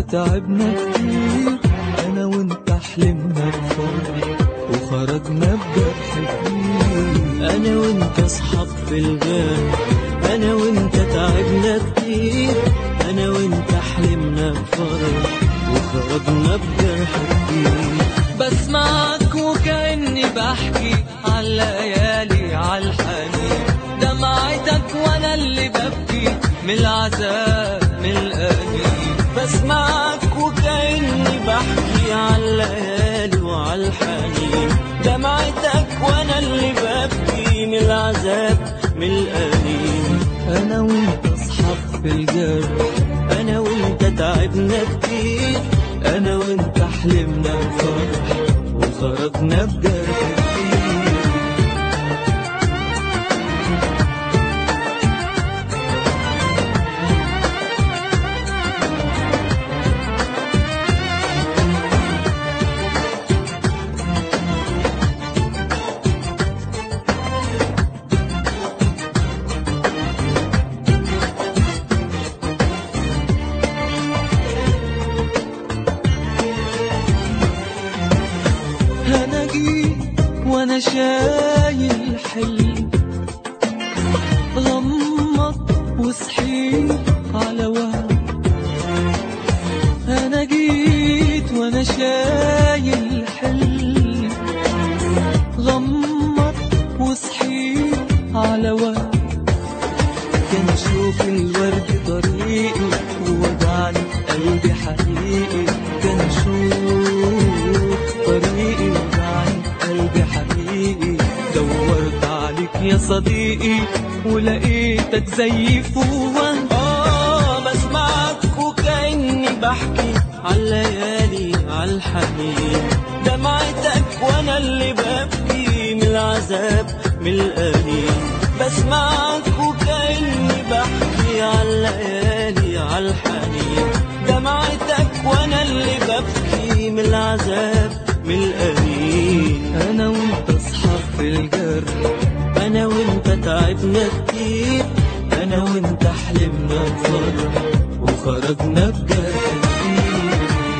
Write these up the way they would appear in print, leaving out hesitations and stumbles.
تعبنا كتير، أنا وأنت حلمنا بفرح وخرجنا بجرح كبير. أنا وأنت أصحاب في الغار، أنا وأنت تعبنا كتير، أنا وأنت حلمنا بفرح وخرجنا بجرح كبير. بسمعك وكأني بحكي عالليالي عالحنين، دمعتك وأنا اللي ببكي من العذاب من الأنين. بسمعك وكأني بحكي عالليالي وعالحنين، دمعتك وأنا اللي ببكي من العذاب من الأنين. أنا وأنت أصحاب في الجرح، أنا وأنت تعبنا كتير، أنا وأنت حلمنا بفرح وخرجنا بجرح كتير. أنا جيت وأنا شايل حلم، غمضت وصحيت على وهم. أنا جيت وأنا شايل حلم، غمضت وصحيت على وهم. كان شوف الورد طريقي ووجعني قلبي حقيقي، كان شوف طريقي وجعني قلبي حقيقي. دورت عليك يا صديقي ولقيتك زي فوه. بسمعك وكأني بحكي عالليالي عالحنين، دمعتك وانا اللي ببكي من العذاب من الأنين. بسمعك وكأني بحكي عالليالي عالحنين، دمعتك وانا اللي ببكي من العذاب من الأنين. أنا وأنت أصحاب في الجرح، أنا وأنت تعبنا كتير، أنا وأنت حلمنا بفرح وخرجنا بجرح كتير.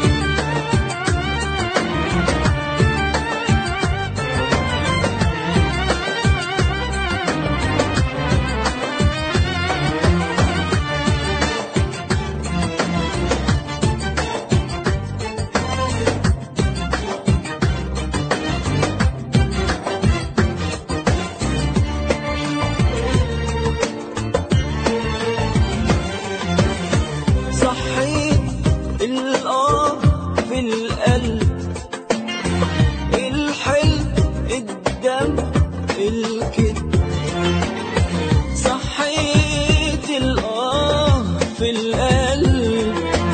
في القلب الحلم الدم الكذب، صحيت في القلب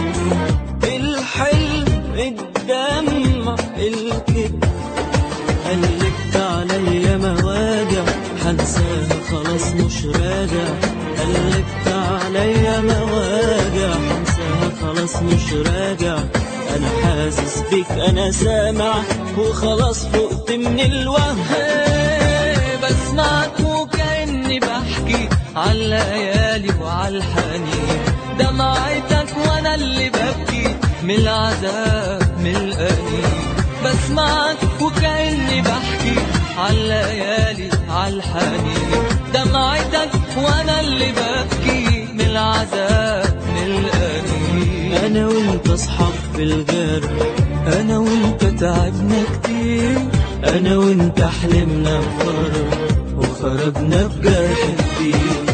الحلم الدم الكذب. قلبت عليا مواجع حنساها خلاص مش راجع، قلبت عليا مواجع حنساها خلاص مش راجع. أنا حاسس بيك أنا سامع وخلاص فقت من الوهم. بسمعك وكأني بحكي عالليالي وعالحنين، دمعتك وأنا اللي ببكي من العذاب من الأنين. بسمعك وكأني بحكي عالليالي عالحنين، دمعتك وأنا اللي ببكي من العذاب من الأنين. أنا وأنت أصحاب في الغار، أنا وأنت تعبنا كتير، أنا وأنت حلمنا بفرح وخرجنا بجرح كتير.